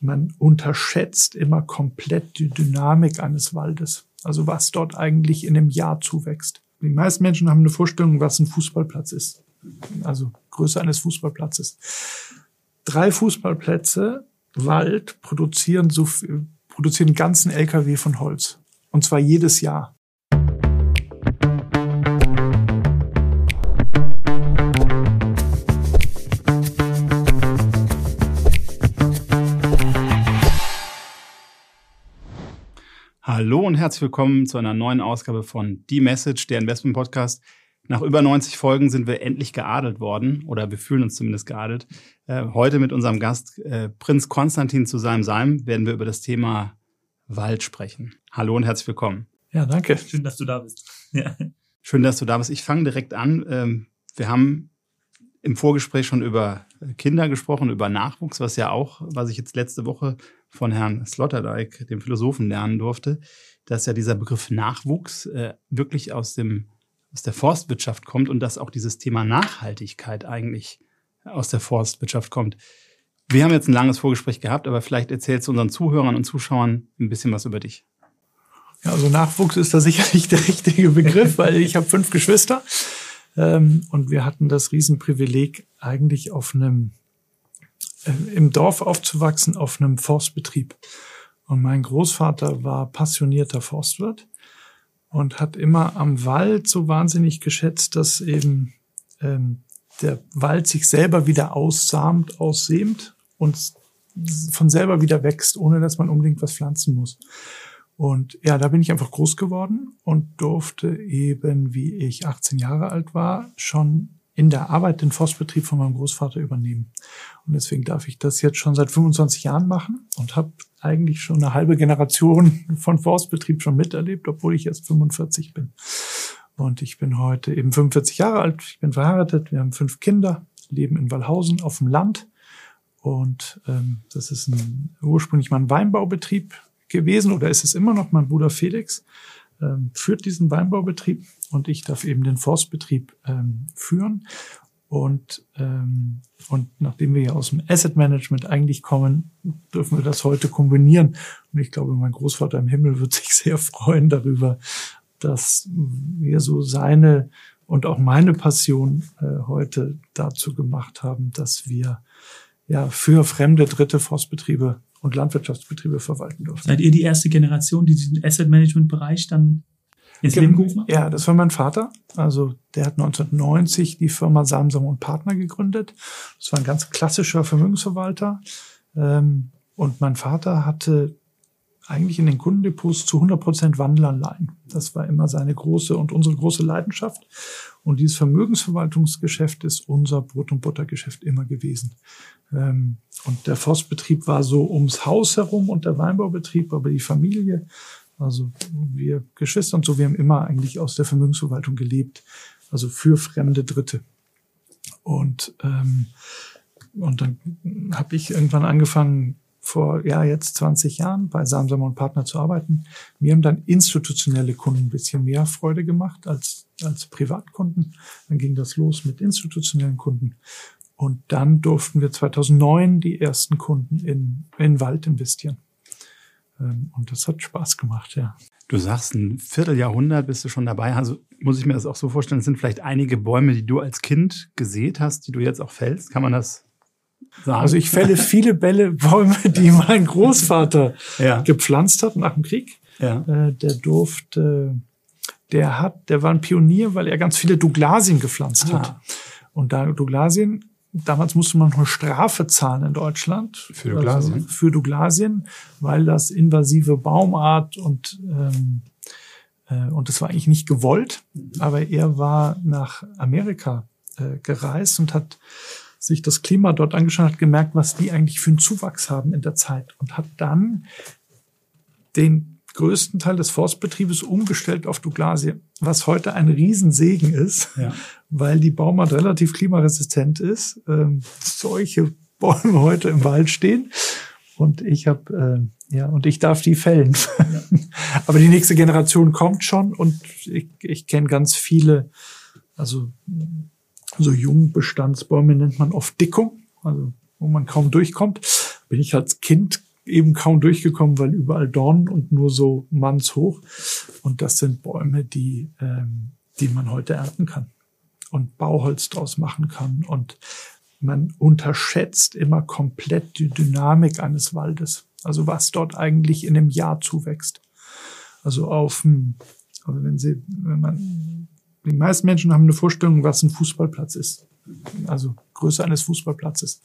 man unterschätzt immer komplett die Dynamik eines Waldes. Also was dort eigentlich in einem Jahr zuwächst. Die meisten Menschen haben eine Vorstellung, was ein Fußballplatz ist. Also Größe eines Fußballplatzes. 3 Fußballplätze Wald produzieren einen ganzen LKW von Holz. Und zwar jedes Jahr. Hallo und herzlich willkommen zu einer neuen Ausgabe von Die Message, der Investment-Podcast. Nach über 90 Folgen sind wir endlich geadelt worden, oder wir fühlen uns zumindest geadelt. Heute mit unserem Gast Prinz Konstantin zu seinem Seim werden wir über das Thema Wald sprechen. Hallo und herzlich willkommen. Ja, danke. Schön, dass du da bist. Ja. Schön, dass du da bist. Ich fange direkt an. Wir haben im Vorgespräch schon über Kinder gesprochen, über Nachwuchs, was ich jetzt letzte Woche von Herrn Sloterdijk, dem Philosophen, lernen durfte, dass ja dieser Begriff Nachwuchs wirklich aus der Forstwirtschaft kommt und dass auch dieses Thema Nachhaltigkeit eigentlich aus der Forstwirtschaft kommt. Wir haben jetzt ein langes Vorgespräch gehabt, aber vielleicht erzählst du unseren Zuhörern und Zuschauern ein bisschen was über dich. Ja, also Nachwuchs ist da sicherlich der richtige Begriff, weil ich habe 5 Geschwister. Und wir hatten das Riesenprivileg, eigentlich im Dorf aufzuwachsen, auf einem Forstbetrieb. Und mein Großvater war passionierter Forstwirt und hat immer am Wald so wahnsinnig geschätzt, dass eben der Wald sich selber wieder aussämt und von selber wieder wächst, ohne dass man unbedingt was pflanzen muss. Und ja, da bin ich einfach groß geworden und durfte eben, wie ich 18 Jahre alt war, schon in der Arbeit den Forstbetrieb von meinem Großvater übernehmen. Und deswegen darf ich das jetzt schon seit 25 Jahren machen und habe eigentlich schon eine halbe Generation von Forstbetrieb schon miterlebt, obwohl ich erst 45 bin. Und ich bin heute eben 45 Jahre alt, ich bin verheiratet, wir haben 5 Kinder, leben in Wallhausen auf dem Land. Und das ist ursprünglich mal ein Weinbaubetrieb gewesen, oder ist es immer noch. Mein Bruder Felix führt diesen Weinbaubetrieb und ich darf eben den Forstbetrieb führen. Und nachdem wir ja aus dem Asset Management eigentlich kommen, dürfen wir das heute kombinieren. Und ich glaube, mein Großvater im Himmel wird sich sehr freuen darüber, dass wir so seine und auch meine Passion heute dazu gemacht haben, dass wir ja für fremde dritte Forstbetriebe und Landwirtschaftsbetriebe verwalten durften. Seid ihr die erste Generation, die diesen Asset-Management-Bereich dann ins Leben gerufen hat? Ja, das war mein Vater. Also der hat 1990 die Firma Samsung und Partner gegründet. Das war ein ganz klassischer Vermögensverwalter. Und mein Vater hatte eigentlich in den Kundendepots zu 100% Wandelanleihen. Das war immer seine große und unsere große Leidenschaft. Und dieses Vermögensverwaltungsgeschäft ist unser Brot- und Buttergeschäft immer gewesen. Und der Forstbetrieb war so ums Haus herum und der Weinbaubetrieb, aber die Familie, also wir Geschwister und so, wir haben immer eigentlich aus der Vermögensverwaltung gelebt, also für fremde Dritte. Und dann habe ich irgendwann angefangen, vor jetzt 20 Jahren bei Samsung und Partner zu arbeiten. Mir haben dann institutionelle Kunden ein bisschen mehr Freude gemacht als Privatkunden. Dann ging das los mit institutionellen Kunden. Und dann durften wir 2009 die ersten Kunden in Wald investieren. Und das hat Spaß gemacht, ja. Du sagst, ein Vierteljahrhundert bist du schon dabei. Also muss ich mir das auch so vorstellen, es sind vielleicht einige Bäume, die du als Kind gesät hast, die du jetzt auch fällst. Kann man das sagen? Also ich fälle viele Bäume, die mein Großvater gepflanzt hat nach dem Krieg. Ja. Der war ein Pionier, weil er ganz viele Douglasien gepflanzt hat. Und da Douglasien, damals musste man noch eine Strafe zahlen in Deutschland. Für Douglasien? Also für Douglasien, weil das invasive Baumart und das war eigentlich nicht gewollt. Aber er war nach Amerika gereist und hat sich das Klima dort angeschaut, hat gemerkt, was die eigentlich für einen Zuwachs haben in der Zeit und hat dann den größten Teil des Forstbetriebes umgestellt auf Douglasie, was heute ein Riesensegen ist, weil die Baumart relativ klimaresistent ist. Solche Bäume heute im Wald stehen und ich darf die fällen. Ja. Aber die nächste Generation kommt schon und ich kenne ganz viele, also so Jungbestandsbäume nennt man oft Dickung, also wo man kaum durchkommt. Bin ich als Kind eben kaum durchgekommen, weil überall Dornen und nur so mannshoch. Und das sind Bäume, die man heute ernten kann und Bauholz draus machen kann. Und man unterschätzt immer komplett die Dynamik eines Waldes. Also was dort eigentlich in einem Jahr zuwächst. Also die meisten Menschen haben eine Vorstellung, was ein Fußballplatz ist. Also Größe eines Fußballplatzes.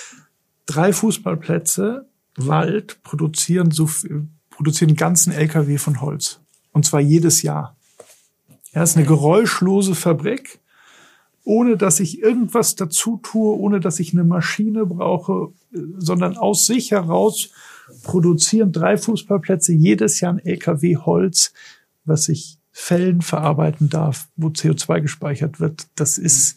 3 Fußballplätze Wald produzieren einen ganzen LKW von Holz. Und zwar jedes Jahr. Ja, ist eine geräuschlose Fabrik, ohne dass ich irgendwas dazu tue, ohne dass ich eine Maschine brauche, sondern aus sich heraus produzieren 3 Fußballplätze jedes Jahr ein LKW Holz, was ich fällen, verarbeiten darf, wo CO2 gespeichert wird. Das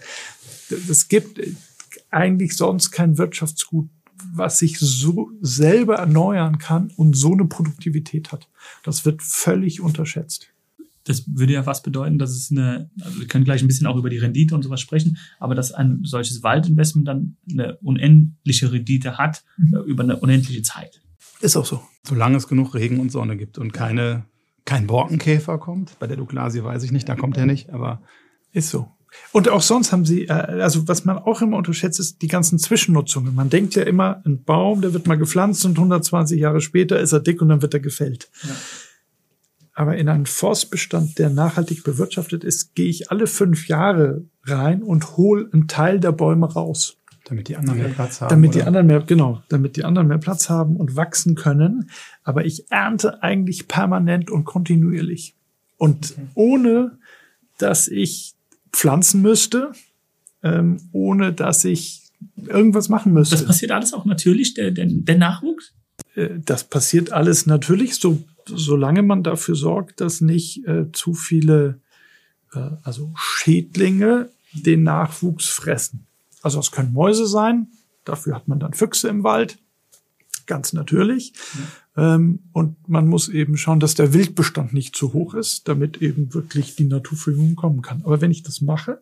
gibt eigentlich sonst kein Wirtschaftsgut, was sich so selber erneuern kann und so eine Produktivität hat. Das wird völlig unterschätzt. Das würde ja fast bedeuten, dass es also wir können gleich ein bisschen auch über die Rendite und sowas sprechen, aber dass ein solches Waldinvestment dann eine unendliche Rendite hat, über eine unendliche Zeit. Ist auch so. Solange es genug Regen und Sonne gibt und kein Borkenkäfer kommt. Bei der Douglasie weiß ich nicht, da kommt er nicht, aber ist so. Und auch sonst haben sie, also was man auch immer unterschätzt, ist die ganzen Zwischennutzungen. Man denkt ja immer, ein Baum, der wird mal gepflanzt und 120 Jahre später ist er dick und dann wird er gefällt. Ja. Aber in einen Forstbestand, der nachhaltig bewirtschaftet ist, gehe ich alle 5 Jahre rein und hole einen Teil der Bäume raus. Damit die anderen mehr Platz haben. Damit die anderen mehr Platz haben und wachsen können. Aber ich ernte eigentlich permanent und kontinuierlich. Und ohne, dass ich pflanzen müsste, ohne dass ich irgendwas machen müsste. Das passiert alles auch natürlich, der Nachwuchs? Das passiert alles natürlich, solange man dafür sorgt, dass nicht zu viele Schädlinge den Nachwuchs fressen. Also es können Mäuse sein, dafür hat man dann Füchse im Wald, ganz natürlich. Ja. Und man muss eben schauen, dass der Wildbestand nicht zu hoch ist, damit eben wirklich die Naturverjüngung kommen kann. Aber wenn ich das mache,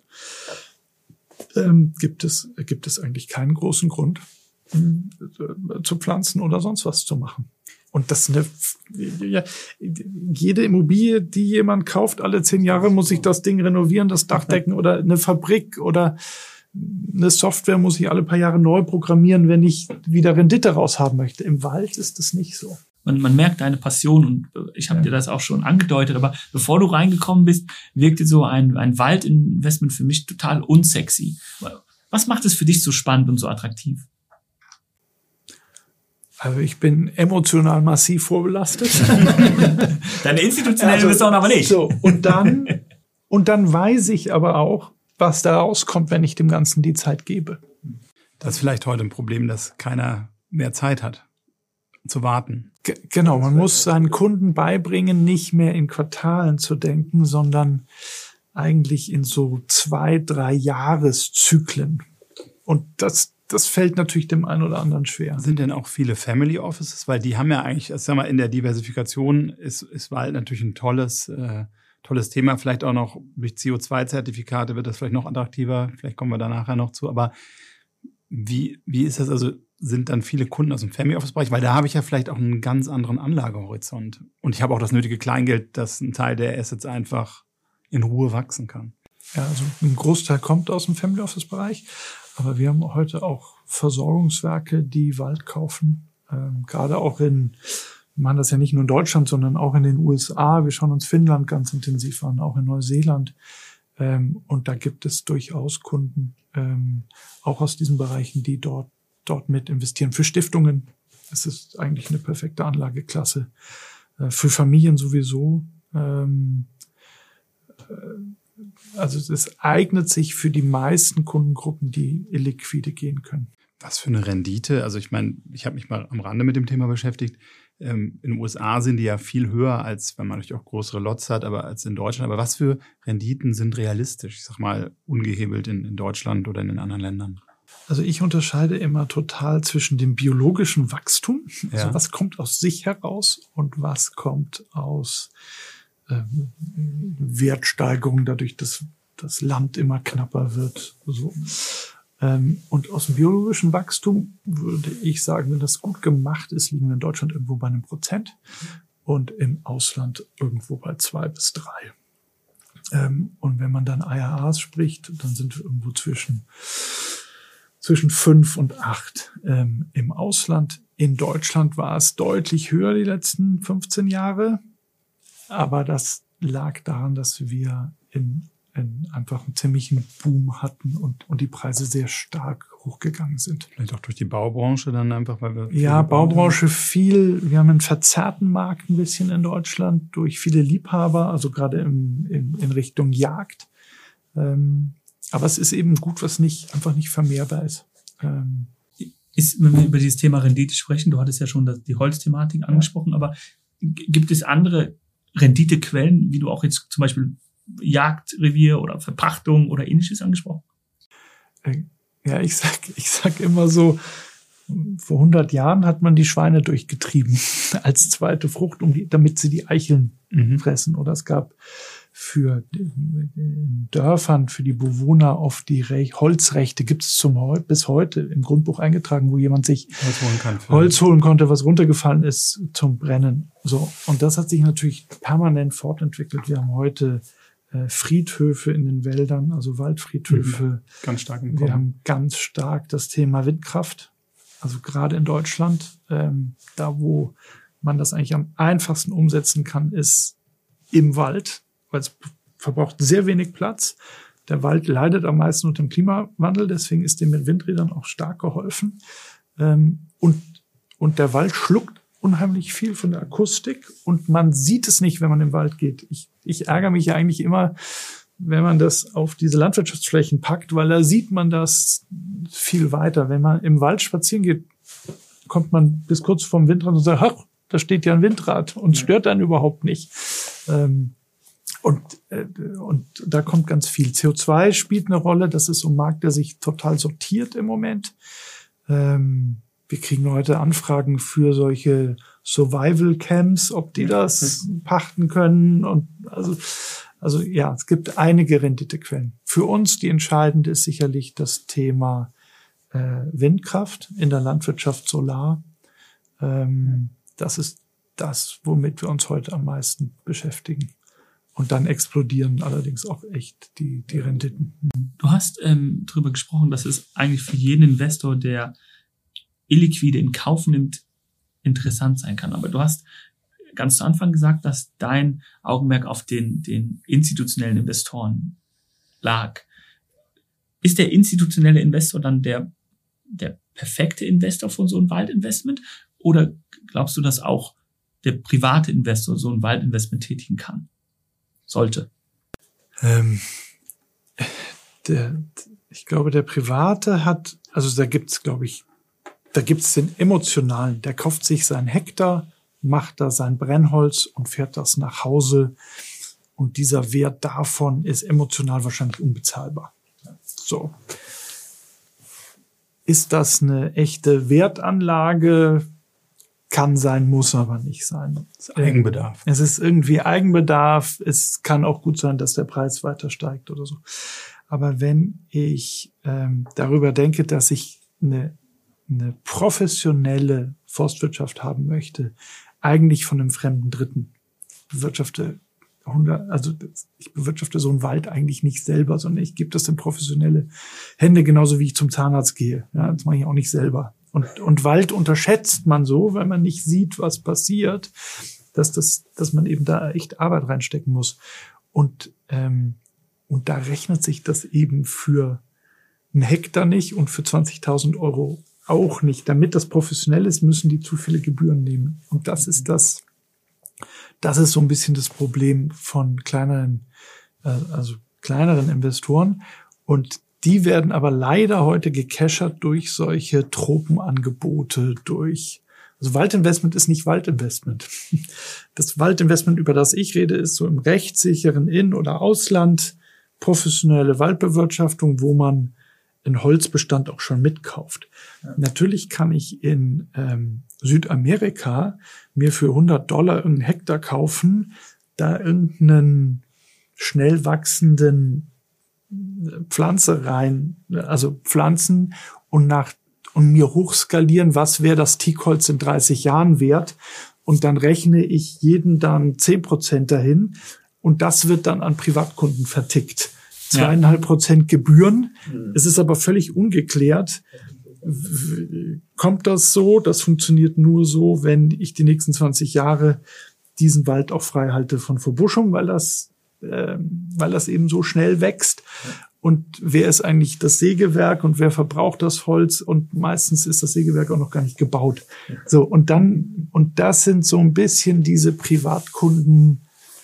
gibt es eigentlich keinen großen Grund zu pflanzen oder sonst was zu machen. Und jede Immobilie, die jemand kauft, alle 10 Jahre muss ich das Ding renovieren, das Dach decken oder eine Fabrik oder eine Software muss ich alle paar Jahre neu programmieren, wenn ich wieder Rendite raushaben möchte. Im Wald ist das nicht so. Man merkt deine Passion und ich habe dir das auch schon angedeutet, aber bevor du reingekommen bist, wirkte so ein Waldinvestment für mich total unsexy. Was macht es für dich so spannend und so attraktiv? Also ich bin emotional massiv vorbelastet. Deine institutionelle Investoren aber nicht. So, und dann weiß ich aber auch, was da rauskommt, wenn ich dem Ganzen die Zeit gebe. Das ist vielleicht heute ein Problem, dass keiner mehr Zeit hat, zu warten. Genau, man muss seinen Kunden beibringen, nicht mehr in Quartalen zu denken, sondern eigentlich in so 2-3 Jahreszyklen. Und das fällt natürlich dem einen oder anderen schwer. Sind denn auch viele Family Offices? Weil die haben ja eigentlich, sag mal, in der Diversifikation ist Wald natürlich ein tolles Thema. Vielleicht auch noch durch CO2-Zertifikate wird das vielleicht noch attraktiver. Vielleicht kommen wir da nachher noch zu. Aber wie ist das? Also sind dann viele Kunden aus dem Family Office-Bereich? Weil da habe ich ja vielleicht auch einen ganz anderen Anlagehorizont. Und ich habe auch das nötige Kleingeld, dass ein Teil der Assets einfach in Ruhe wachsen kann. Ja, also ein Großteil kommt aus dem Family Office-Bereich. Aber wir haben heute auch Versorgungswerke, die Wald kaufen. Gerade auch wir machen das ja nicht nur in Deutschland, sondern auch in den USA. Wir schauen uns Finnland ganz intensiv an, auch in Neuseeland. Und da gibt es durchaus Kunden, auch aus diesen Bereichen, die dort mit investieren. Für Stiftungen ist es eigentlich eine perfekte Anlageklasse. Für Familien sowieso. Also es eignet sich für die meisten Kundengruppen, die illiquide gehen können. Was für eine Rendite? Also ich meine, ich habe mich mal am Rande mit dem Thema beschäftigt. In den USA sind die ja viel höher, als wenn man natürlich auch größere Lots hat, aber als in Deutschland. Aber was für Renditen sind realistisch? Ich sag mal, ungehebelt in Deutschland oder in den anderen Ländern? Also ich unterscheide immer total zwischen dem biologischen Wachstum, also was kommt aus sich heraus und was kommt aus Wertsteigerung, dadurch, dass das Land immer knapper wird. So. Und aus dem biologischen Wachstum würde ich sagen, wenn das gut gemacht ist, liegen wir in Deutschland irgendwo bei 1% und im Ausland irgendwo bei 2 bis 3. Und wenn man dann IRAs spricht, dann sind wir irgendwo zwischen 5 und 8 im Ausland. In Deutschland war es deutlich höher die letzten 15 Jahre. Aber das lag daran, dass wir in einfach einen ziemlichen Boom hatten und die Preise sehr stark hochgegangen sind. Vielleicht auch durch die Baubranche dann einfach, weil wir... Ja, Baubranche viel. Wir haben einen verzerrten Markt ein bisschen in Deutschland durch viele Liebhaber, also gerade in Richtung Jagd. Aber es ist eben gut, was einfach nicht vermehrbar ist. Wenn wir über dieses Thema Rendite sprechen, du hattest ja schon die Holzthematik angesprochen, aber gibt es andere Renditequellen, wie du auch jetzt zum Beispiel Jagdrevier oder Verpachtung oder Ähnliches angesprochen? Ja, ich sag immer so, vor 100 Jahren hat man die Schweine durchgetrieben als zweite Frucht, damit sie die Eicheln fressen. Oder es gab für den Dörfern, für die Bewohner oft die Holzrechte, gibt es bis heute im Grundbuch eingetragen, wo jemand sich Holz holen konnte, was runtergefallen ist zum Brennen. So. Und das hat sich natürlich permanent fortentwickelt. Wir haben heute Friedhöfe in den Wäldern, also Waldfriedhöfe. Ganz stark. Wir haben ganz stark das Thema Windkraft. Also gerade in Deutschland, da wo man das eigentlich am einfachsten umsetzen kann, ist im Wald, weil es verbraucht sehr wenig Platz. Der Wald leidet am meisten unter dem Klimawandel, deswegen ist dem mit Windrädern auch stark geholfen. Und der Wald schluckt unheimlich viel von der Akustik und man sieht es nicht, wenn man im Wald geht. Ich ärgere mich ja eigentlich immer, wenn man das auf diese Landwirtschaftsflächen packt, weil da sieht man das viel weiter. Wenn man im Wald spazieren geht, kommt man bis kurz vorm Windrad und sagt, ach, da steht ja ein Windrad und stört dann überhaupt nicht. Und da kommt ganz viel. CO2 spielt eine Rolle. Das ist so ein Markt, der sich total sortiert im Moment. Wir kriegen heute Anfragen für solche Survival Camps, ob die das pachten können. Und also ja, es gibt einige Renditequellen. Für uns die entscheidende ist sicherlich das Thema Windkraft in der Landwirtschaft, Solar. Das ist das, womit wir uns heute am meisten beschäftigen. Und dann explodieren allerdings auch echt die Renditen. Du hast darüber gesprochen, dass es eigentlich für jeden Investor, der illiquide in Kauf nimmt, interessant sein kann. Aber du hast ganz zu Anfang gesagt, dass dein Augenmerk auf den institutionellen Investoren lag. Ist der institutionelle Investor dann der perfekte Investor von so einem Waldinvestment? Oder glaubst du, dass auch der private Investor so ein Waldinvestment tätigen kann? Sollte? Ich glaube, der Private hat, also da gibt's den emotionalen, der kauft sich seinen Hektar, macht da sein Brennholz und fährt das nach Hause. Und dieser Wert davon ist emotional wahrscheinlich unbezahlbar. So. Ist das eine echte Wertanlage? Kann sein, muss aber nicht sein. Eigenbedarf. Es ist irgendwie Eigenbedarf. Es kann auch gut sein, dass der Preis weiter steigt oder so. Aber wenn ich darüber denke, dass ich eine professionelle Forstwirtschaft haben möchte, eigentlich von einem fremden Dritten bewirtschafte, ich bewirtschafte so einen Wald eigentlich nicht selber, sondern ich gebe das in professionelle Hände, genauso wie ich zum Zahnarzt gehe. Ja, das mache ich auch nicht selber. Und Wald unterschätzt man so, weil man nicht sieht, was passiert, dass man eben da echt Arbeit reinstecken muss. Und da rechnet sich das eben für einen Hektar nicht und für 20.000 Euro auch nicht. Damit das professionell ist, müssen die zu viele Gebühren nehmen. Und das ist so ein bisschen das Problem von kleineren Investoren. Und die werden aber leider heute gecashert durch solche Tropenangebote, also Waldinvestment ist nicht Waldinvestment. Das Waldinvestment, über das ich rede, ist so im rechtssicheren In- oder Ausland, professionelle Waldbewirtschaftung, wo man einen Holzbestand auch schon mitkauft. Ja. Natürlich kann ich in Südamerika mir für $100 irgendeinen Hektar kaufen, da irgendeinen schnell wachsenden Pflanze rein, also pflanzen und mir hochskalieren, was wäre das Teakholz in 30 Jahren wert. Und dann rechne ich jeden dann 10% dahin. Und das wird dann an Privatkunden vertickt. 2,5% Gebühren. Es ist aber völlig ungeklärt. Kommt das so? Das funktioniert nur so, wenn ich die nächsten 20 Jahre diesen Wald auch frei halte von Verbuschung, weil das eben so schnell wächst. Und wer ist eigentlich das Sägewerk und wer verbraucht das Holz? Und meistens ist das Sägewerk auch noch gar nicht gebaut. So, und das sind so ein bisschen diese Privatkunden,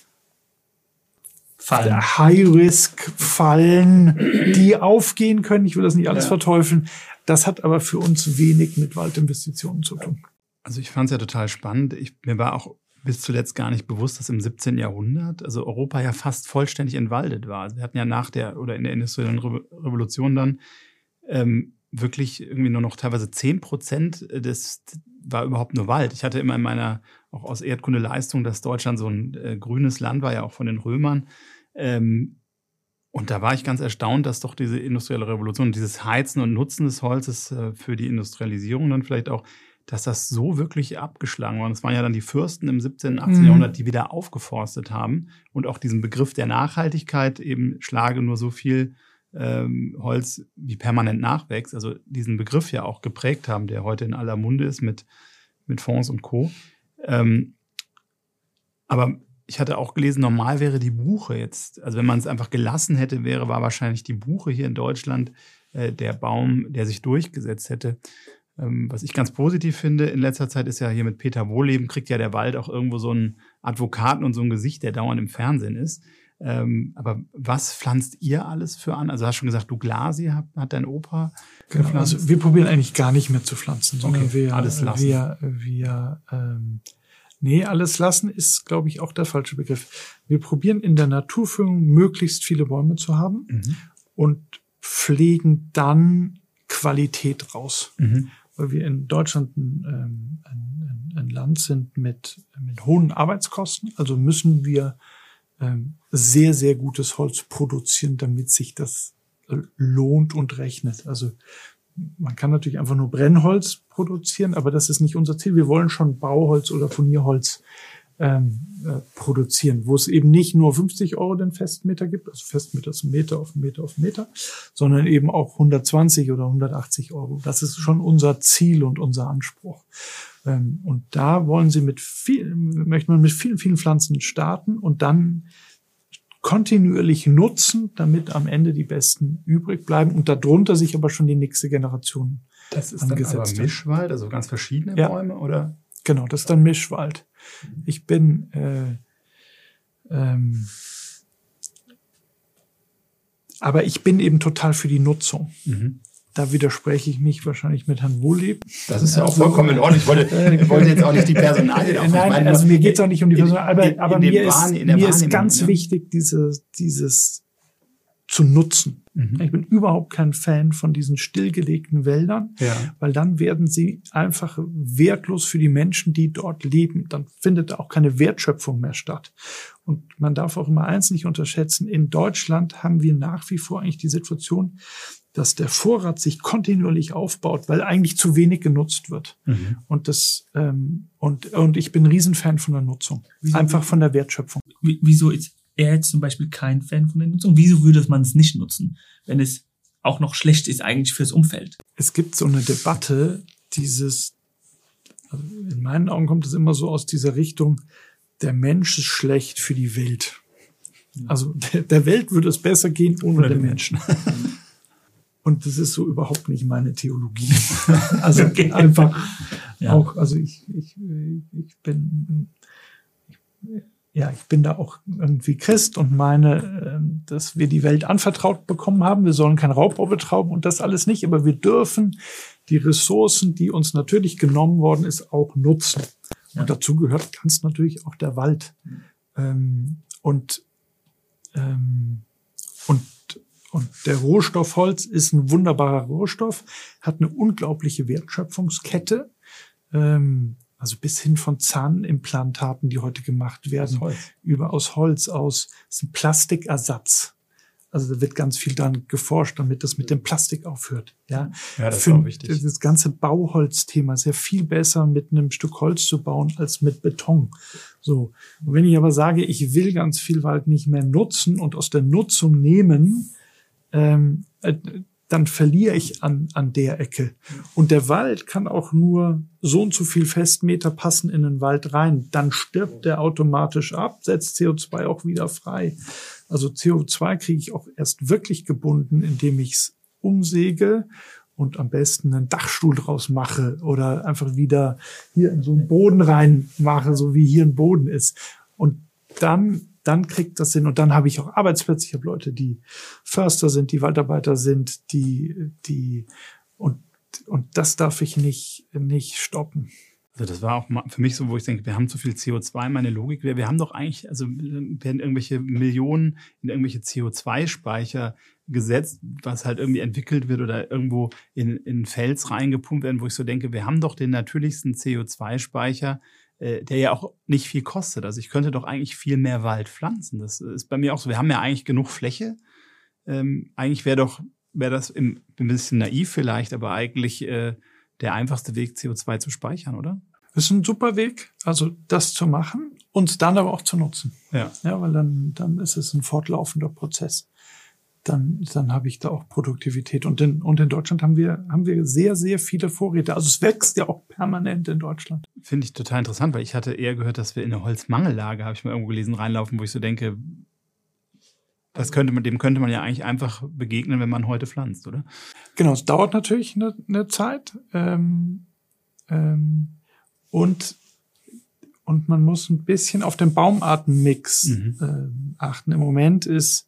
High-Risk-Fallen, die aufgehen können. Ich will das nicht alles verteufeln. Das hat aber für uns wenig mit Waldinvestitionen zu tun. Also ich fand es ja total spannend. Mir war auch bis zuletzt gar nicht bewusst, dass im 17. Jahrhundert, also Europa ja fast vollständig entwaldet war. Wir hatten ja in der industriellen Revolution dann wirklich irgendwie nur noch teilweise 10% war überhaupt nur Wald. Ich hatte immer in meiner, auch aus Erdkundeleistung, dass Deutschland so ein grünes Land war, ja auch von den Römern. Und da war ich ganz erstaunt, dass doch diese industrielle Revolution, dieses Heizen und Nutzen des Holzes für die Industrialisierung dann vielleicht auch, dass das so wirklich abgeschlagen war. Und es waren ja dann die Fürsten im 17., 18. Jahrhundert, die wieder aufgeforstet haben und auch diesen Begriff der Nachhaltigkeit, eben schlage nur so viel Holz wie permanent nachwächst, also diesen Begriff ja auch geprägt haben, der heute in aller Munde ist mit Fonds und Co. Aber ich hatte auch gelesen, normal wäre die Buche jetzt, also wenn man es einfach gelassen hätte, war wahrscheinlich die Buche hier in Deutschland der Baum, der sich durchgesetzt hätte. Was ich ganz positiv finde in letzter Zeit ist ja hier mit Peter Wohlleben, kriegt ja der Wald auch irgendwo so einen Advokaten und so ein Gesicht, der dauernd im Fernsehen ist. Aber was pflanzt ihr alles für an? Also du hast schon gesagt, Douglasi hat dein Opa gepflanzt. Genau, also wir probieren eigentlich gar nicht mehr zu pflanzen, sondern wir alles lassen. Nee, alles lassen ist, glaube ich, auch der falsche Begriff. Wir probieren in der Naturführung möglichst viele Bäume zu haben und pflegen dann Qualität raus. Weil wir in Deutschland ein Land sind mit hohen Arbeitskosten. Also müssen wir sehr, sehr gutes Holz produzieren, damit sich das lohnt und rechnet. Also man kann natürlich einfach nur Brennholz produzieren, aber das ist nicht unser Ziel. Wir wollen schon Bauholz oder Furnierholz produzieren, wo es eben nicht nur 50 € den Festmeter gibt, also Festmeter ist Meter auf Meter auf Meter, sondern eben auch 120 oder 180 €. Das ist schon unser Ziel und unser Anspruch. Und da möchte man mit vielen, vielen Pflanzen starten und dann kontinuierlich nutzen, damit am Ende die besten übrig bleiben und darunter sich aber schon die nächste Generation das ist angesetzt dann aber Mischwald, also ganz verschiedene Bäume, oder? Genau, das ist dann Mischwald. Ich bin aber ich bin eben total für die Nutzung. Da widerspreche ich mich wahrscheinlich mit Herrn Wohlleben. Das ist ja auch vollkommen in Ordnung. Ich wollte jetzt auch nicht die Personalien aufnehmen. Nein, also mir geht es auch nicht um die Personalien, aber mir ist ganz wichtig, dieses zu nutzen. Ich bin überhaupt kein Fan von diesen stillgelegten Wäldern, weil dann werden sie einfach wertlos für die Menschen, die dort leben. Dann findet auch keine Wertschöpfung mehr statt. Und man darf auch immer eins nicht unterschätzen. In Deutschland haben wir nach wie vor eigentlich die Situation, dass der Vorrat sich kontinuierlich aufbaut, weil eigentlich zu wenig genutzt wird. Und und ich bin ein Riesenfan von der Nutzung. Einfach von der Wertschöpfung. Wieso ist er jetzt zum Beispiel kein Fan von der Nutzung? Wieso würde man es nicht nutzen, wenn es auch noch schlecht ist eigentlich fürs Umfeld? Es gibt so eine Debatte, also in meinen Augen kommt es immer so aus dieser Richtung, der Mensch ist schlecht für die Welt. Also der Welt würde es besser gehen ohne den Menschen. Und das ist so überhaupt nicht meine Theologie. Also einfach auch, also ich bin da auch irgendwie Christ und meine, dass wir die Welt anvertraut bekommen haben. Wir sollen keinen Raubbau betreiben und das alles nicht, aber wir dürfen die Ressourcen, die uns natürlich genommen worden ist, auch nutzen. Und dazu gehört ganz natürlich auch der Wald. Und der Rohstoff Holz ist ein wunderbarer Rohstoff, hat eine unglaubliche Wertschöpfungskette, also bis hin von Zahnimplantaten, die heute gemacht werden, aus Holz, ist ein Plastikersatz. Also da wird ganz viel dran geforscht, damit das mit dem Plastik aufhört. Ja, das ist auch wichtig. Das ganze Bauholzthema ist ja viel besser, mit einem Stück Holz zu bauen, als mit Beton. So. Und wenn ich aber sage, ich will ganz viel Wald nicht mehr nutzen und aus der Nutzung nehmen, dann verliere ich an der Ecke. Und der Wald kann auch nur so und so viel Festmeter passen in den Wald rein. Dann stirbt der automatisch ab, setzt CO2 auch wieder frei. Also CO2 kriege ich auch erst wirklich gebunden, indem ich es umsäge und am besten einen Dachstuhl draus mache oder einfach wieder hier in so einen Boden reinmache, so wie hier ein Boden ist. Und dann kriegt das Sinn. Und dann habe ich auch Arbeitsplätze. Ich habe Leute, die Förster sind, die Waldarbeiter sind, und das darf ich nicht stoppen. Also das war auch für mich so, wo ich denke, wir haben zu viel CO2. Meine Logik wäre, wir haben doch eigentlich, also werden irgendwelche Millionen in irgendwelche CO2-Speicher gesetzt, was halt irgendwie entwickelt wird oder irgendwo in Fels reingepumpt werden, wo ich so denke, wir haben doch den natürlichsten CO2-Speicher, der ja auch nicht viel kostet. Also ich könnte doch eigentlich viel mehr Wald pflanzen. Das ist bei mir auch so. Wir haben ja eigentlich genug Fläche. Eigentlich wäre das ein bisschen naiv vielleicht, aber eigentlich der einfachste Weg, CO2 zu speichern, oder? Das ist ein super Weg, also das zu machen und dann aber auch zu nutzen. Ja, weil dann ist es ein fortlaufender Prozess. Dann habe ich da auch Produktivität. Und in Deutschland haben wir sehr, sehr viele Vorräte. Also es wächst ja auch permanent in Deutschland. Finde ich total interessant, weil ich hatte eher gehört, dass wir in eine Holzmangellage, habe ich mal irgendwo gelesen, reinlaufen, wo ich so denke, dem könnte man ja eigentlich einfach begegnen, wenn man heute pflanzt, oder? Genau, es dauert natürlich eine Zeit. Und man muss ein bisschen auf den Baumartenmix achten. Im Moment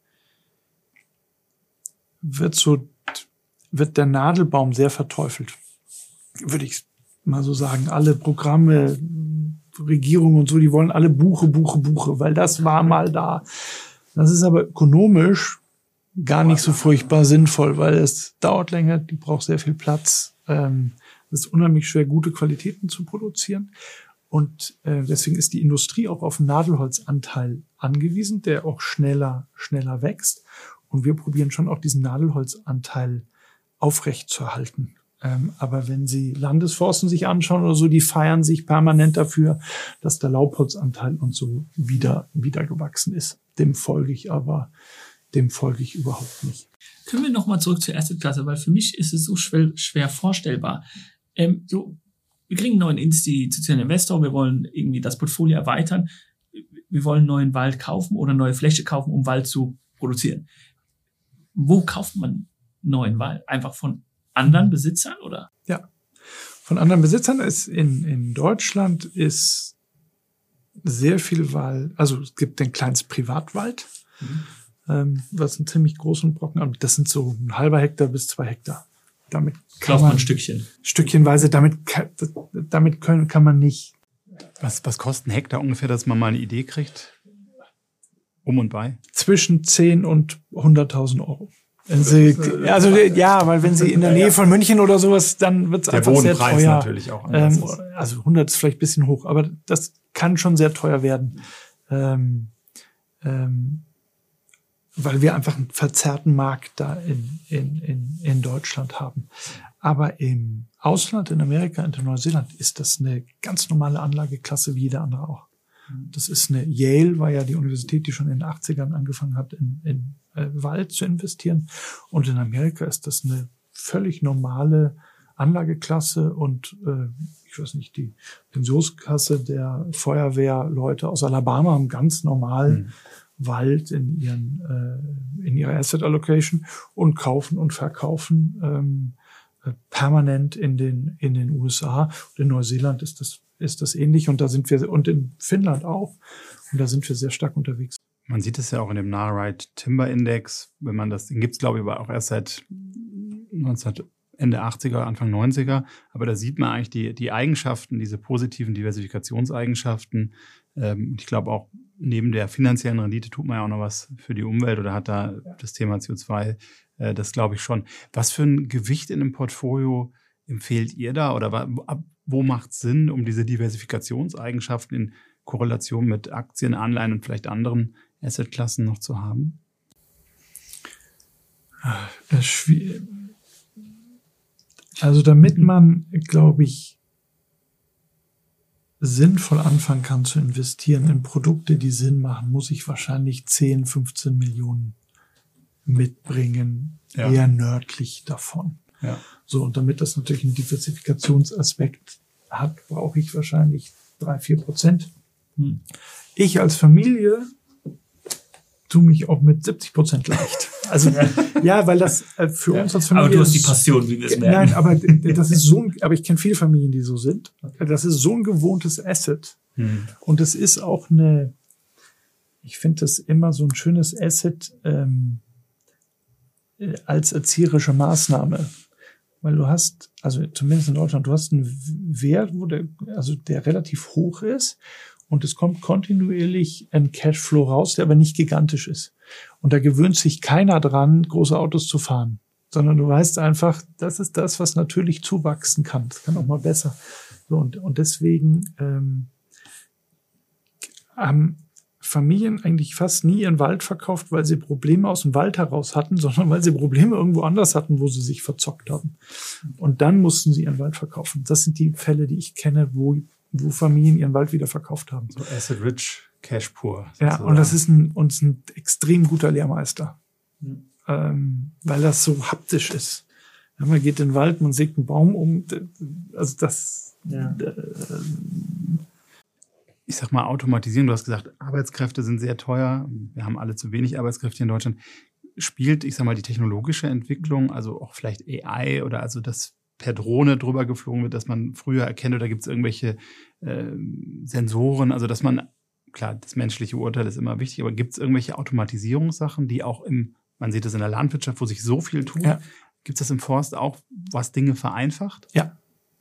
wird der Nadelbaum sehr verteufelt. Würde ich mal so sagen. Alle Programme, Regierungen und so, die wollen alle Buche, weil das war mal da. Das ist aber ökonomisch gar nicht so furchtbar sinnvoll, weil es dauert länger, die braucht sehr viel Platz. Es ist unheimlich schwer, gute Qualitäten zu produzieren. Und deswegen ist die Industrie auch auf den Nadelholzanteil angewiesen, der auch schneller wächst. Und wir probieren schon auch diesen Nadelholzanteil aufrechtzuerhalten. Aber wenn Sie Landesforsten sich anschauen oder so, die feiern sich permanent dafür, dass der Laubholzanteil und so wieder gewachsen ist. Dem folge ich überhaupt nicht. Können wir nochmal zurück zur Assetklasse, weil für mich ist es so schwer vorstellbar. Wir kriegen einen neuen institutionellen Investor, wir wollen irgendwie das Portfolio erweitern, wir wollen neuen Wald kaufen oder neue Fläche kaufen, um Wald zu produzieren. Wo kauft man neuen Wald? Einfach von anderen Besitzern, oder? Ja, von anderen Besitzern. In Deutschland ist sehr viel Wald, also es gibt den kleinsten Privatwald, was einen ziemlich großen Brocken hat. Das sind so ein halber Hektar bis 2 Hektar. Damit kauft man ein Stückchen. Stückchenweise, damit kann man nicht. Was kostet ein Hektar ungefähr, dass man mal eine Idee kriegt? Um und bei? Zwischen 10.000 und 100.000 Euro. Weil wenn Sie in der Nähe von München oder sowas, dann wird es einfach sehr teuer. Der Bodenpreis natürlich auch anders. Also 100 ist vielleicht ein bisschen hoch, aber das kann schon sehr teuer werden, weil wir einfach einen verzerrten Markt da in Deutschland haben. Aber im Ausland, in Amerika und in Neuseeland, ist das eine ganz normale Anlageklasse wie jede andere auch. Das ist Yale war ja die Universität, die schon in den 80ern angefangen hat, in Wald zu investieren. Und in Amerika ist das eine völlig normale Anlageklasse und ich weiß nicht, die Pensionskasse der Feuerwehrleute aus Alabama haben ganz normalen Wald in ihrer Asset Allocation und kaufen und verkaufen permanent in den USA. Und in Neuseeland ist das ähnlich und und in Finnland auch. Und da sind wir sehr stark unterwegs. Man sieht es ja auch in dem Narrite Timber Index, den gibt es, glaube ich, aber auch erst seit Ende 80er, Anfang 90er. Aber da sieht man eigentlich die Eigenschaften, diese positiven Diversifikationseigenschaften. Ich glaube auch, neben der finanziellen Rendite tut man ja auch noch was für die Umwelt oder hat da das Thema CO2, das glaube ich schon. Was für ein Gewicht in einem Portfolio empfehlt ihr da oder wo macht es Sinn, um diese Diversifikationseigenschaften in Korrelation mit Aktien, Anleihen und vielleicht anderen Assetklassen noch zu haben? Also damit man, glaube ich, sinnvoll anfangen kann zu investieren in Produkte, die Sinn machen, muss ich wahrscheinlich 10, 15 Millionen mitbringen, eher nördlich davon. Ja. So, und damit das natürlich einen Diversifikationsaspekt hat, brauche ich wahrscheinlich 3-4%. Ich als Familie tue mich auch mit 70% leicht. Also, ja, weil das für uns als Familie. Aber du hast die Passion, wie wir es merken. Nein, aber das ist so aber ich kenne viele Familien, die so sind. Das ist so ein gewohntes Asset. Und es ist auch ich finde das immer so ein schönes Asset, als erzieherische Maßnahme. Weil du hast, also zumindest in Deutschland, du hast einen Wert, der relativ hoch ist. Und es kommt kontinuierlich ein Cashflow raus, der aber nicht gigantisch ist. Und da gewöhnt sich keiner dran, große Autos zu fahren. Sondern du weißt einfach, das ist das, was natürlich zuwachsen kann. Das kann auch mal besser. So, und deswegen haben Familien eigentlich fast nie ihren Wald verkauft, weil sie Probleme aus dem Wald heraus hatten, sondern weil sie Probleme irgendwo anders hatten, wo sie sich verzockt haben. Und dann mussten sie ihren Wald verkaufen. Das sind die Fälle, die ich kenne, wo Familien ihren Wald wieder verkauft haben. So Asset Rich, Cash Poor. Ja, und das ist ein extrem guter Lehrmeister, weil das so haptisch ist. Ja, man geht in den Wald, man sägt einen Baum um, also das. Ja. Ich sag mal, automatisieren. Du hast gesagt, Arbeitskräfte sind sehr teuer. Wir haben alle zu wenig Arbeitskräfte hier in Deutschland. Spielt, ich sag mal, die technologische Entwicklung, also auch vielleicht AI oder also das per Drohne drüber geflogen wird, dass man früher erkennt, oder gibt es irgendwelche Sensoren, also dass man, klar, das menschliche Urteil ist immer wichtig, aber gibt es irgendwelche Automatisierungssachen, die auch man sieht es in der Landwirtschaft, wo sich so viel tut, gibt es das im Forst auch, was Dinge vereinfacht? Ja.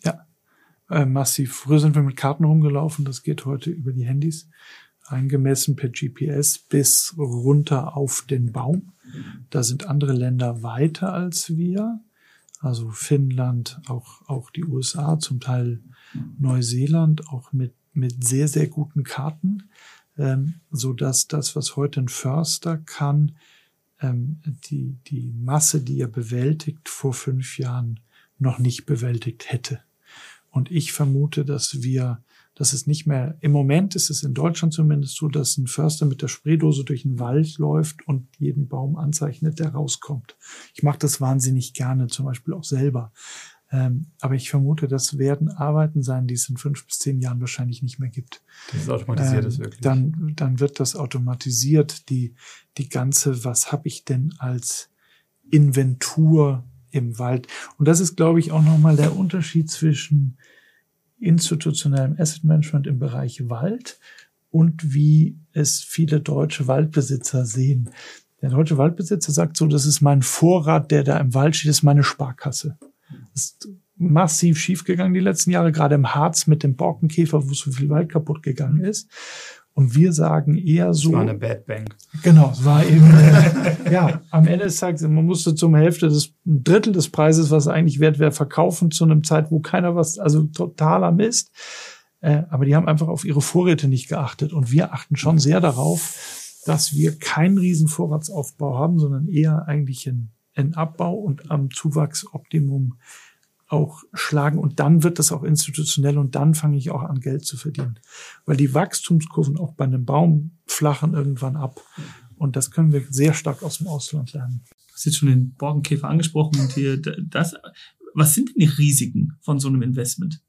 Massiv. Früher sind wir mit Karten rumgelaufen, das geht heute über die Handys, eingemessen per GPS bis runter auf den Baum. Da sind andere Länder weiter als wir. Also Finnland, auch die USA, zum Teil Neuseeland, auch mit sehr, sehr guten Karten, so dass das, was heute ein Förster kann, die Masse, die er bewältigt, vor 5 Jahren noch nicht bewältigt hätte. Und ich vermute, dass es nicht mehr, im Moment ist es in Deutschland zumindest so, dass ein Förster mit der Spraydose durch den Wald läuft und jeden Baum anzeichnet, der rauskommt. Ich mache das wahnsinnig gerne, zum Beispiel auch selber. Aber ich vermute, das werden Arbeiten sein, die es in 5 bis 10 Jahren wahrscheinlich nicht mehr gibt. Das ist automatisiert ist wirklich. Dann wird das automatisiert. Die ganze, was habe ich denn als Inventur im Wald? Und das ist, glaube ich, auch nochmal der Unterschied zwischen institutionellem Asset Management im Bereich Wald und wie es viele deutsche Waldbesitzer sehen. Der deutsche Waldbesitzer sagt so, das ist mein Vorrat, der da im Wald steht, das ist meine Sparkasse. Das ist massiv schiefgegangen die letzten Jahre, gerade im Harz mit dem Borkenkäfer, wo so viel Wald kaputt gegangen ist. Und wir sagen eher so. Das war eine Bad Bank. Genau, es war eben, am Ende des Tages, man musste zum Hälfte ein Drittel des Preises, was eigentlich wert wäre, verkaufen zu einem Zeit, wo keiner also totaler Mist. Aber die haben einfach auf ihre Vorräte nicht geachtet. Und wir achten schon sehr darauf, dass wir keinen riesen Vorratsaufbau haben, sondern eher eigentlich einen Abbau und am Zuwachsoptimum auch schlagen. Und dann wird das auch institutionell und dann fange ich auch an, Geld zu verdienen. Weil die Wachstumskurven auch bei einem Baum flachen irgendwann ab. Und das können wir sehr stark aus dem Ausland lernen. Du hast jetzt schon den Borkenkäfer angesprochen und hier was sind denn die Risiken von so einem Investment?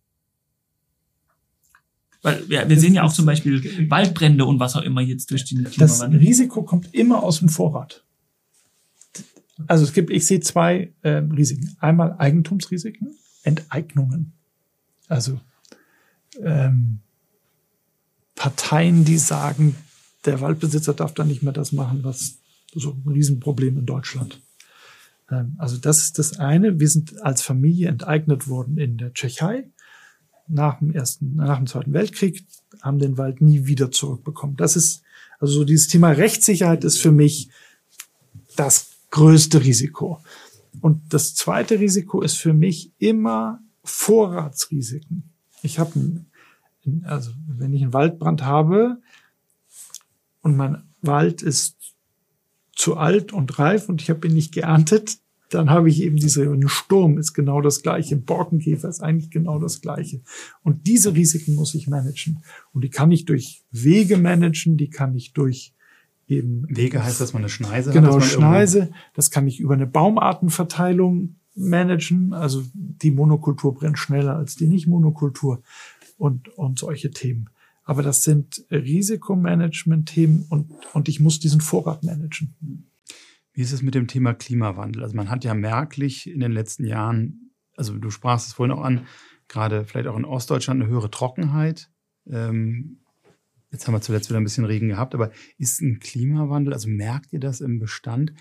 Weil wir sehen ja auch zum Beispiel Waldbrände und was auch immer jetzt durch den Klimawandel. Das Risiko kommt immer aus dem Vorrat. Also ich sehe 2 Risiken. Einmal Eigentumsrisiken, Enteignungen. Also Parteien, die sagen, der Waldbesitzer darf dann nicht mehr das machen, was so ein Riesenproblem in Deutschland. Also das ist das eine. Wir sind als Familie enteignet worden in der Tschechei nach dem Zweiten Weltkrieg, haben den Wald nie wieder zurückbekommen. Das ist, also so dieses Thema Rechtssicherheit ist für mich das größte Risiko. Und das zweite Risiko ist für mich immer Vorratsrisiken. Ich habe wenn ich einen Waldbrand habe und mein Wald ist zu alt und reif und ich habe ihn nicht geerntet, dann habe ich eben ein Sturm ist genau das Gleiche, ein Borkenkäfer ist eigentlich genau das Gleiche. Und diese Risiken muss ich managen. Und die kann ich durch Wege managen, die kann ich durch eben... Wege heißt, dass man eine Schneise hat? Genau, Schneise. Das kann ich über eine Baumartenverteilung managen. Also die Monokultur brennt schneller als die Nicht-Monokultur und solche Themen. Aber das sind Risikomanagement-Themen und ich muss diesen Vorrat managen. Wie ist es mit dem Thema Klimawandel? Also man hat ja merklich in den letzten Jahren, also du sprachst es vorhin auch an, gerade vielleicht auch in Ostdeutschland eine höhere Trockenheit. Jetzt haben wir zuletzt wieder ein bisschen Regen gehabt, aber ist ein Klimawandel, also merkt ihr das im Bestand,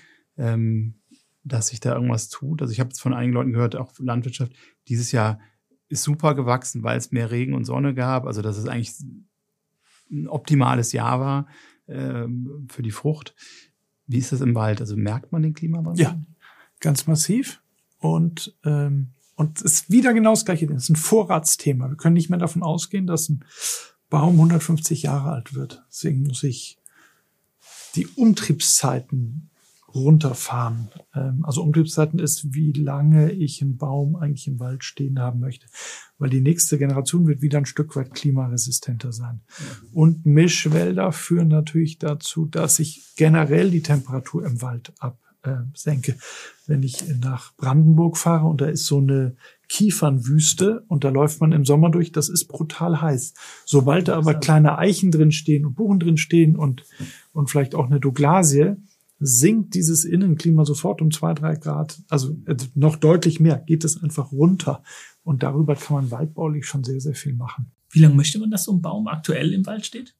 dass sich da irgendwas tut? Also ich habe es von einigen Leuten gehört, auch Landwirtschaft, dieses Jahr ist super gewachsen, weil es mehr Regen und Sonne gab, also dass es eigentlich ein optimales Jahr war für die Frucht. Wie ist das im Wald? Also merkt man den Klimawandel? Ja, ganz massiv. Und es ist wieder genau das Gleiche. Es ist ein Vorratsthema. Wir können nicht mehr davon ausgehen, dass ein Baum 150 Jahre alt wird. Deswegen muss ich die Umtriebszeiten runterfahren. Also Umtriebszeiten ist, wie lange ich einen Baum eigentlich im Wald stehen haben möchte. Weil die nächste Generation wird wieder ein Stück weit klimaresistenter sein. Und Mischwälder führen natürlich dazu, dass ich generell die Temperatur im Wald absenke. Wenn ich nach Brandenburg fahre und da ist so eine Kiefernwüste und da läuft man im Sommer durch, das ist brutal heiß. Sobald da aber kleine Eichen drin stehen und Buchen drin stehen und vielleicht auch eine Douglasie, sinkt dieses Innenklima sofort um 2-3 Grad, also noch deutlich mehr, geht es einfach runter. Und darüber kann man waldbaulich schon sehr, sehr viel machen. Wie lange möchte man, dass so ein Baum aktuell im Wald steht?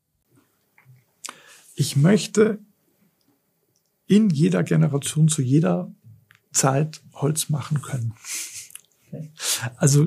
Ich möchte in jeder Generation zu jeder Zeit Holz machen können. Okay. Also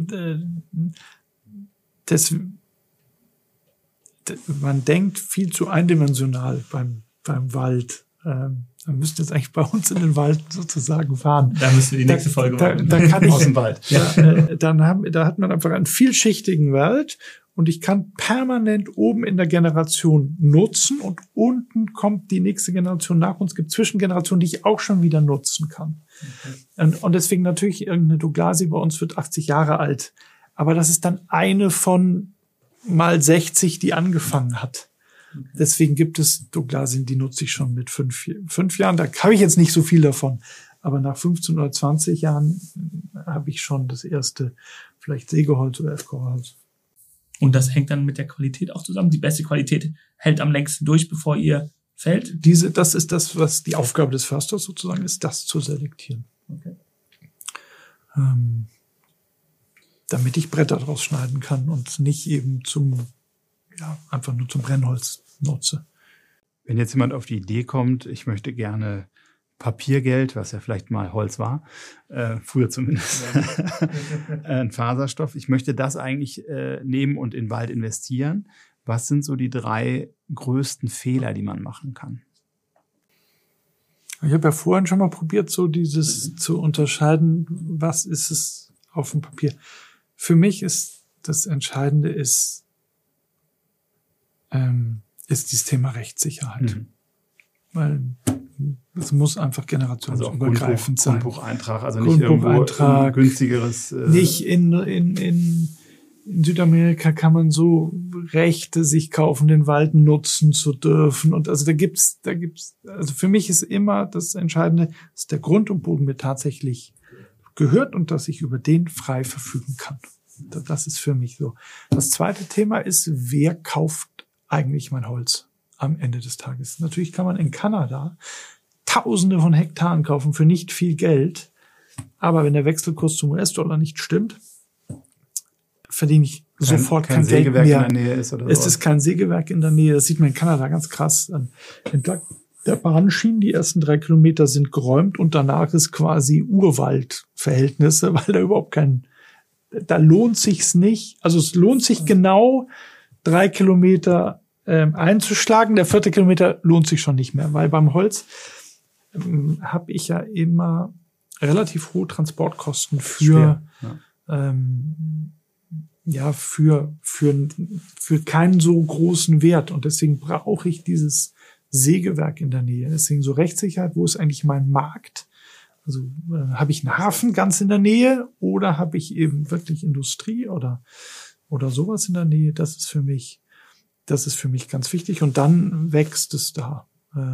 man denkt viel zu eindimensional beim Wald. Wir müssen jetzt eigentlich bei uns in den Wald sozusagen fahren. Da müssen wir die nächste Folge machen. Da kann ich, aus dem Wald. Da hat man einfach einen vielschichtigen Wald und ich kann permanent oben in der Generation nutzen und unten kommt die nächste Generation nach uns. Es gibt Zwischengenerationen, die ich auch schon wieder nutzen kann. Okay. Und deswegen natürlich irgendeine Douglasie bei uns wird 80 Jahre alt. Aber das ist dann eine von mal 60, die angefangen hat. Okay. Deswegen gibt es Douglasien, die nutze ich schon mit 5 Jahren. Da habe ich jetzt nicht so viel davon. Aber nach 15 oder 20 Jahren habe ich schon das erste, vielleicht Sägeholz oder FK-Holz. Und das hängt dann mit der Qualität auch zusammen. Die beste Qualität hält am längsten durch, bevor ihr fällt? Das ist das, was die Aufgabe des Försters sozusagen ist, das zu selektieren. Okay. Damit ich Bretter draus schneiden kann und nicht eben einfach nur zum Brennholz nutze. Wenn jetzt jemand auf die Idee kommt, ich möchte gerne Papiergeld, was ja vielleicht mal Holz war, früher zumindest, ein Faserstoff. Ich möchte das eigentlich nehmen und in den Wald investieren. Was sind so die 3 größten Fehler, die man machen kann? Ich habe ja vorhin schon mal probiert, so dieses zu unterscheiden, was ist es auf dem Papier. Für mich ist das Entscheidende ist dieses Thema Rechtssicherheit. Mhm. Weil es muss einfach generationsübergreifend sein. Grundbucheintrag, also nicht irgendwo ein günstigeres. Nicht in Südamerika kann man so Rechte sich kaufen, den Wald nutzen zu dürfen. Und also da gibt's, also für mich ist immer das Entscheidende, dass der Grund und Boden mir tatsächlich gehört und dass ich über den frei verfügen kann. Das ist für mich so. Das zweite Thema ist, wer kauft eigentlich mein Holz am Ende des Tages? Natürlich kann man in Kanada Tausende von Hektaren kaufen für nicht viel Geld. Aber wenn der Wechselkurs zum US-Dollar nicht stimmt, verdiene ich sofort kein Geld mehr. Sägewerk in der Nähe ist oder so. Es ist kein Sägewerk in der Nähe. Das sieht man in Kanada ganz krass. Entlang der Bahnschienen, die ersten 3 Kilometer sind geräumt und danach ist quasi Urwaldverhältnisse, weil da überhaupt da lohnt sich's nicht. Also es lohnt sich genau 3 Kilometer einzuschlagen. Der 4. Kilometer lohnt sich schon nicht mehr, weil beim Holz habe ich ja immer relativ hohe Transportkosten für keinen so großen Wert. Und deswegen brauche ich dieses Sägewerk in der Nähe. Deswegen so Rechtssicherheit, wo ist eigentlich mein Markt? Also habe ich einen Hafen ganz in der Nähe oder habe ich eben wirklich Industrie oder sowas in der Nähe? Das ist für mich ganz wichtig. Und dann wächst es da.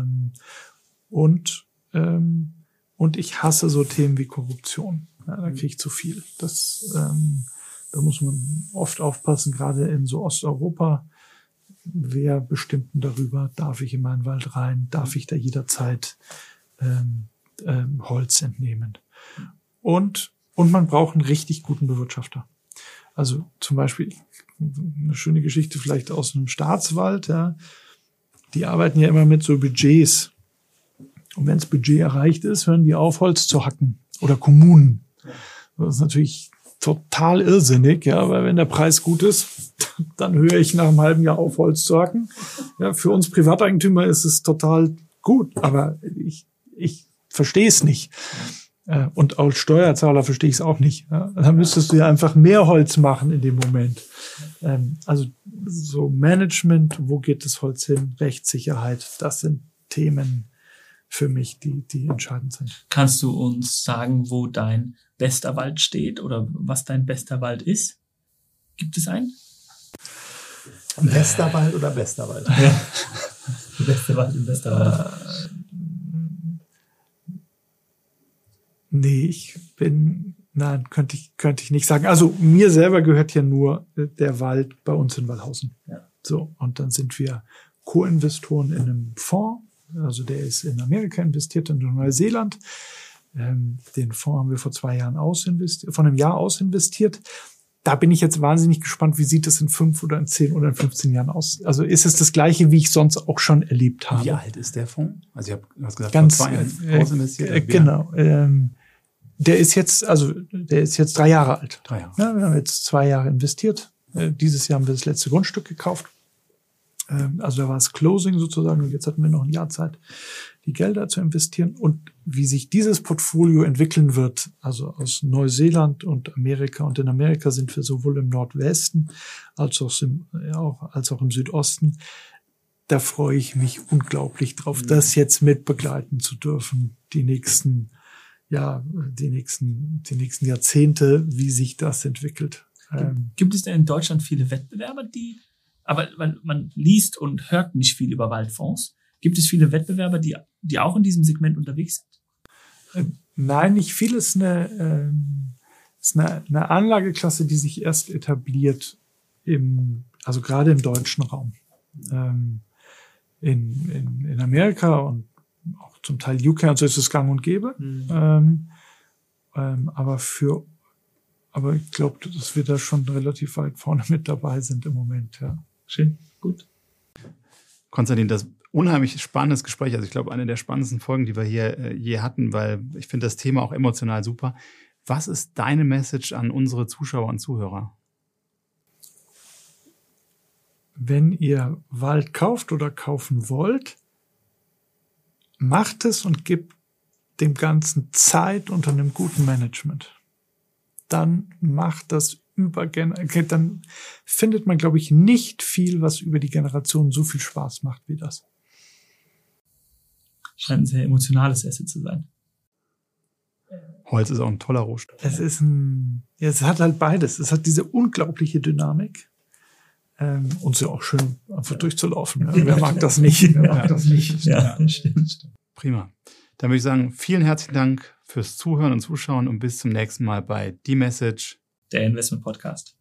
Und ich hasse so Themen wie Korruption. Ja, da kriege ich zu viel. Da muss man oft aufpassen, gerade in so Osteuropa. Wer bestimmt denn darüber? Darf ich in meinen Wald rein? Darf ich da jederzeit Holz entnehmen? Und man braucht einen richtig guten Bewirtschafter. Also zum Beispiel eine schöne Geschichte vielleicht aus einem Staatswald. Ja. Die arbeiten ja immer mit so Budgets. Und wenn das Budget erreicht ist, hören die auf, Holz zu hacken. Oder Kommunen. Das ist natürlich total irrsinnig, ja, weil wenn der Preis gut ist, dann höre ich nach einem halben Jahr auf, Holz zu hacken. Ja, für uns Privateigentümer ist es total gut, aber ich verstehe es nicht. Und als Steuerzahler verstehe ich es auch nicht. Ja. Dann müsstest du ja einfach mehr Holz machen in dem Moment. Also so Management, wo geht das Holz hin? Rechtssicherheit, das sind Themen für mich, die entscheidend sind. Kannst du uns sagen, wo dein bester Wald steht oder was dein bester Wald ist? Gibt es einen? Bester Wald oder bester Wald? Ja. Bester Wald und bester Wald. Nee, könnte ich nicht sagen. Also mir selber gehört ja nur der Wald bei uns in Wallhausen. Ja. So, und dann sind wir Co-Investoren in einem Fonds. Also der ist in Amerika investiert und in Neuseeland. Den Fonds haben wir vor 2 Jahren von einem Jahr aus investiert. Da bin ich jetzt wahnsinnig gespannt, wie sieht es in 5 oder in 10 oder in 15 Jahren aus? Also ist es das Gleiche, wie ich sonst auch schon erlebt habe? Wie alt ist der Fonds? Also du hast gesagt, ganz vor 2 Jahren ausinvestiert. Genau. Der ist jetzt 3 Jahre alt. 3 Jahre. Ja, wir haben jetzt 2 Jahre investiert. Dieses Jahr haben wir das letzte Grundstück gekauft. Also da war es Closing sozusagen. Und jetzt hatten wir noch ein Jahr Zeit, die Gelder zu investieren. Und wie sich dieses Portfolio entwickeln wird, also aus Neuseeland und Amerika. Und in Amerika sind wir sowohl im Nordwesten als auch im Südosten. Da freue ich mich unglaublich drauf, das jetzt mitbegleiten zu dürfen. Die nächsten Jahrzehnte, wie sich das entwickelt. Gibt es denn in Deutschland viele Wettbewerber, aber weil man liest und hört nicht viel über Waldfonds, gibt es viele Wettbewerber, die auch in diesem Segment unterwegs sind? Nein, nicht viel. Es ist eine Anlageklasse, die sich erst etabliert also gerade im deutschen Raum. In Amerika und auch zum Teil UK und so ist es gang und gäbe. Aber ich glaube, dass wir da schon relativ weit vorne mit dabei sind im Moment, ja. Schön, gut. Konstantin, das unheimlich spannendes Gespräch. Also ich glaube, eine der spannendsten Folgen, die wir hier je hatten, weil ich finde das Thema auch emotional super. Was ist deine Message an unsere Zuschauer und Zuhörer? Wenn ihr Wald kauft oder kaufen wollt, macht es und gebt dem Ganzen Zeit unter einem guten Management. Dann macht das dann findet man, glaube ich, nicht viel, was über die Generationen so viel Spaß macht wie das. Scheint ein sehr emotionales Asset zu sein. Holz ist auch ein toller Rohstoff. Es hat halt beides. Es hat diese unglaubliche Dynamik. Und so auch schön einfach durchzulaufen. Ja. Wer mag das nicht? Ja, stimmt. Prima. Dann würde ich sagen, vielen herzlichen Dank fürs Zuhören und Zuschauen und bis zum nächsten Mal bei Die Message, der Investment Podcast.